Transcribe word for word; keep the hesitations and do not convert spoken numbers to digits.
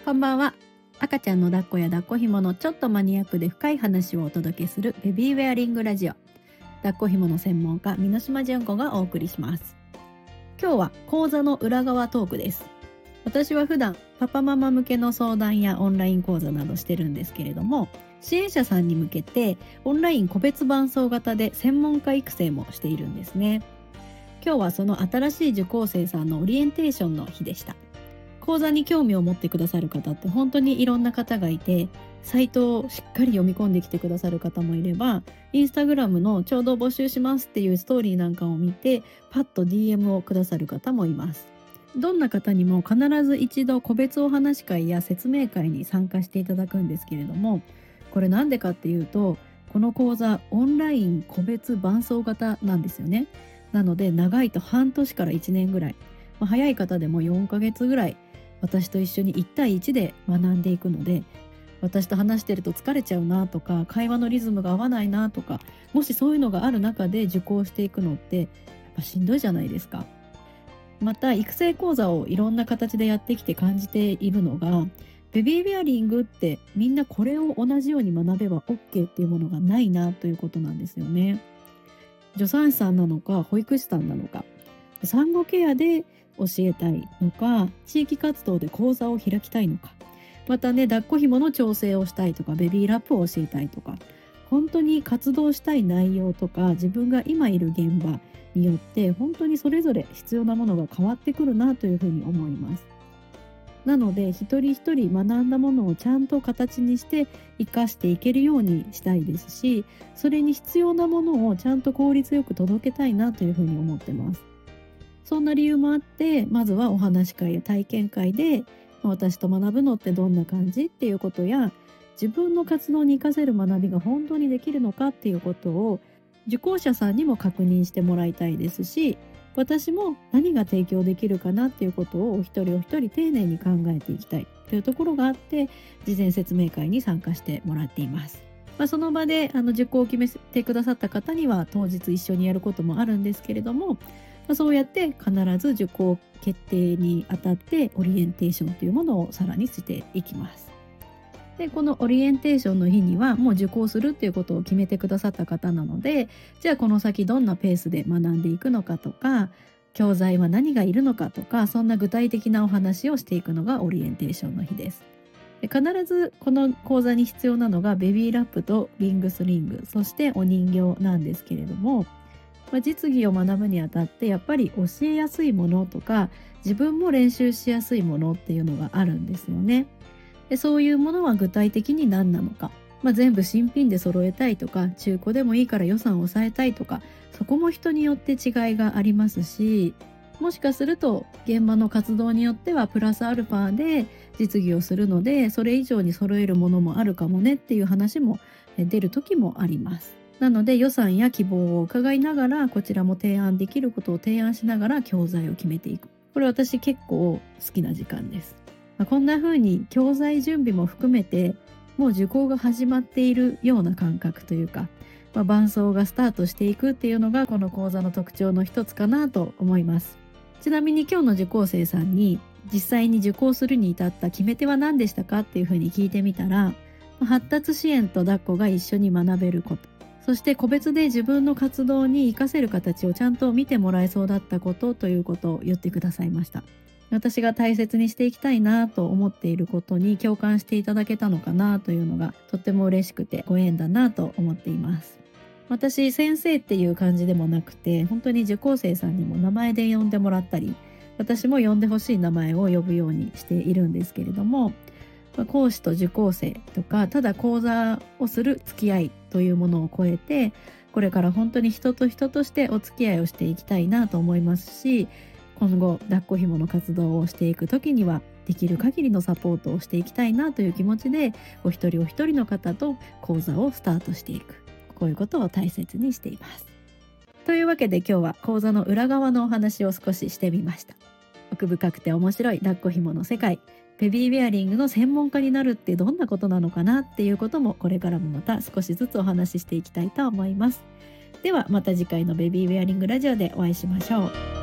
こんばんは。赤ちゃんの抱っこや抱っこ紐のちょっとマニアックで深い話をお届けするベビーウェアリングラジオ。抱っこ紐の専門家箕島純子がお送りします。今日は講座の裏側トークです。私は普段パパママ向けの相談やオンライン講座などしてるんですけれども、支援者さんに向けてオンライン個別伴走型で専門家育成もしているんですね。今日はその新しい受講生さんのオリエンテーションの日でした。講座に興味を持ってくださる方って本当にいろんな方がいて、サイトをしっかり読み込んできてくださる方もいれば、インスタグラムのちょうど募集しますっていうストーリーなんかを見てパッと ディーエム をくださる方もいます。どんな方にも必ず一度個別お話会や説明会に参加していただくんですけれども、これなんでかっていうと、この講座オンライン個別伴走型なんですよね。なので長いと半年からいちねんぐらい、まあ、早い方でもよんかげつぐらい私と一緒にいちたいいちで学んでいくので、私と話してると疲れちゃうなとか、会話のリズムが合わないなとか、もしそういうのがある中で受講していくのってやっぱしんどいじゃないですか。また育成講座をいろんな形でやってきて感じているのが、ベビーベアリングってみんなこれを同じように学べば OK っていうものがないなということなんですよね。助産師さんなのか保育士さんなのか、産後ケアで教えたいのか、地域活動で講座を開きたいのか、またね抱っこ紐の調整をしたいとか、ベビーラップを教えたいとか、本当に活動したい内容とか自分が今いる現場によって本当にそれぞれ必要なものが変わってくるなというふうに思います。なので一人一人学んだものをちゃんと形にして生かしていけるようにしたいですし、それに必要なものをちゃんと効率よく届けたいなというふうに思ってます。そんな理由もあって、まずはお話し会や体験会で私と学ぶのってどんな感じっていうことや、自分の活動に生かせる学びが本当にできるのかっていうことを受講者さんにも確認してもらいたいですし、私も何が提供できるかなっていうことをお一人お一人丁寧に考えていきたいというところがあって、事前説明会に参加してもらっています。まあ、その場であの受講を決めてくださった方には当日一緒にやることもあるんですけれども、まあ、そうやって必ず受講決定にあたってオリエンテーションというものをさらにしていきます。でこのオリエンテーションの日にはもう受講するっていうことを決めてくださった方なので、じゃあこの先どんなペースで学んでいくのかとか、教材は何がいるのかとか、そんな具体的なお話をしていくのがオリエンテーションの日です。で必ずこの講座に必要なのがベビーラップとリングスリング、そしてお人形なんですけれども、まあ、実技を学ぶにあたってやっぱり教えやすいものとか自分も練習しやすいものっていうのがあるんですよね。でそういうものは具体的に何なのか、まあ、全部新品で揃えたいとか、中古でもいいから予算を抑えたいとか、そこも人によって違いがありますし、もしかすると現場の活動によってはプラスアルファで実技をするので、それ以上に揃えるものもあるかもねっていう話も出る時もあります。なので予算や希望を伺いながら、こちらも提案できることを提案しながら教材を決めていく。これ私結構好きな時間です。まあ、こんな風に教材準備も含めてもう受講が始まっているような感覚というか、まあ、伴走がスタートしていくっていうのがこの講座の特徴の一つかなと思います。ちなみに今日の受講生さんに実際に受講するに至った決め手は何でしたかっていう風に聞いてみたら、発達支援と抱っこが一緒に学べること、そして個別で自分の活動に活かせる形をちゃんと見てもらえそうだったことということを言ってくださいました。私が大切にしていきたいなと思っていることに共感していただけたのかなというのがとっても嬉しくてご縁だなと思っています。私先生っていう感じでもなくて、本当に受講生さんにも名前で呼んでもらったり、私も呼んでほしい名前を呼ぶようにしているんですけれども、講師と受講生とか、ただ講座をする付き合いというものを超えて、これから本当に人と人としてお付き合いをしていきたいなと思いますし、今後抱っこ紐の活動をしていく時にはできる限りのサポートをしていきたいなという気持ちで、お一人お一人の方と講座をスタートしていく、こういうことを大切にしています。というわけで今日は講座の裏側のお話を少ししてみました。奥深くて面白い抱っこ紐の世界、ベビーベアリングの専門家になるってどんなことなのかなっていうことも、これからもまた少しずつお話ししていきたいと思います。ではまた次回のベビーベアリングラジオでお会いしましょう。